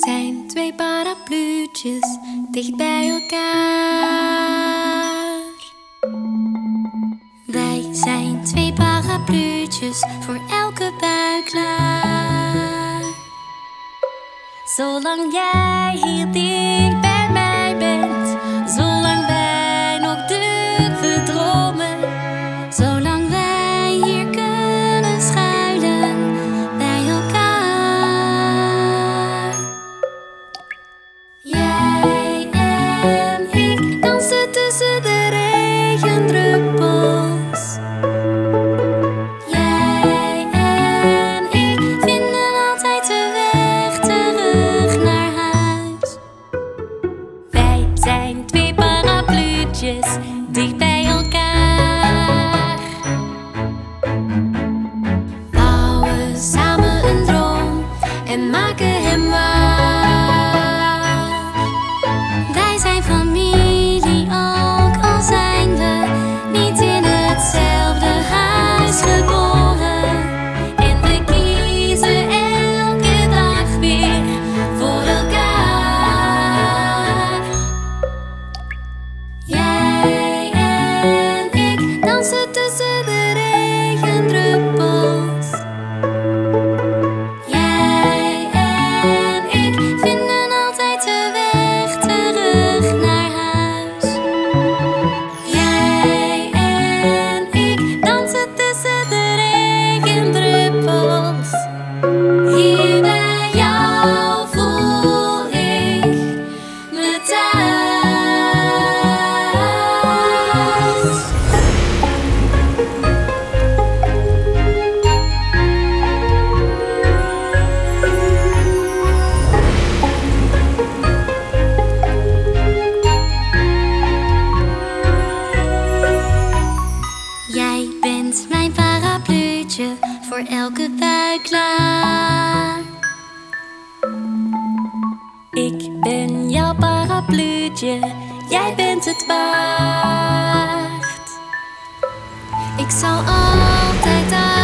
zijn twee parapluutjes dicht bij elkaar. Wij zijn twee parapluutjes voor elke bui klaar. Zolang jij hier dicht bij mij bent, zolang wij nog durven dromen, zolang wij hier kunnen schuilen bij elkaar. Jij en ik dansen tussen de regendruppels. Jij en ik vinden altijd de weg terug naar huis. Wij zijn twee parapluutjes dicht bij elkaar. Bouwen samen een droom en maken hem waar. Wij zijn familie, ook al zijn we niet in hetzelfde huis geboren. En we kiezen elke dag weer voor elkaar. Jij en ik dansen tussen de regendruppels. Jij en ik vinden altijd de weg terug naar huis. Jij en ik dansen tussen de regendruppels. Hier bij jou voel ik me thuis. Jij bent mijn parapluutje voor elke bui klaar. Ik ben jouw parapluutje, jij bent het waard. Ik zal altijd